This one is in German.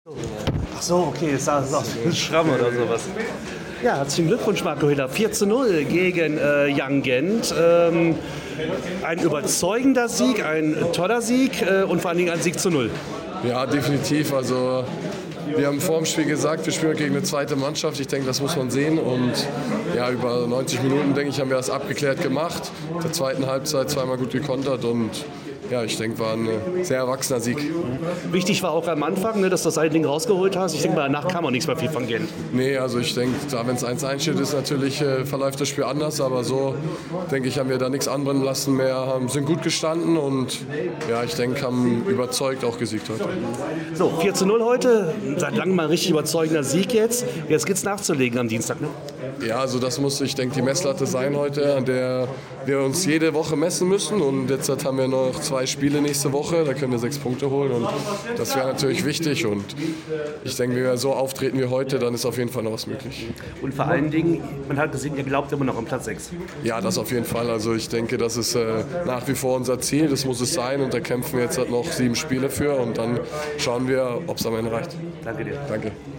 Ach so, okay, ist das Schramm oder sowas. Ja, herzlichen Glückwunsch, Marco Hiller. 4:0 gegen Young Gent. Ein überzeugender Sieg, ein toller Sieg und vor allen Dingen ein Sieg zu 0. Ja, definitiv. Also wir haben vor dem Spiel gesagt, wir spielen gegen eine zweite Mannschaft. Ich denke, das muss man sehen. Und ja, über 90 Minuten, denke ich, haben wir das abgeklärt gemacht. In der zweiten Halbzeit zweimal gut gekontert und ja, ich denke, war ein sehr erwachsener Sieg. Wichtig war auch am Anfang, ne, dass du das eine Ding rausgeholt hast. Ich denke, danach kam auch nichts mehr viel von Gent. Nee, also ich denke, wenn es 1-1 steht, ist natürlich verläuft das Spiel anders. Aber so, denke ich, haben wir da nichts anbrennen lassen mehr, sind gut gestanden und ja, ich denke, haben überzeugt auch gesiegt heute. So, 4:0 heute. Seit langem mal ein richtig überzeugender Sieg jetzt. Jetzt geht's nachzulegen am Dienstag, ne? Ja, also das muss, ich denke, die Messlatte sein heute, an der wir uns jede Woche messen müssen. Und jetzt haben wir noch 2 Spiele nächste Woche, da können wir 6 Punkte holen. Und das wäre natürlich wichtig. Und ich denke, wenn wir so auftreten wie heute, dann ist auf jeden Fall noch was möglich. Und vor allen Dingen, man hat gesehen, ihr glaubt immer noch am Platz 6. Ja, das auf jeden Fall. Also ich denke, das ist nach wie vor unser Ziel, das muss es sein. Und da kämpfen wir jetzt noch 7 Spiele für und dann schauen wir, ob es am Ende reicht. Danke dir. Danke.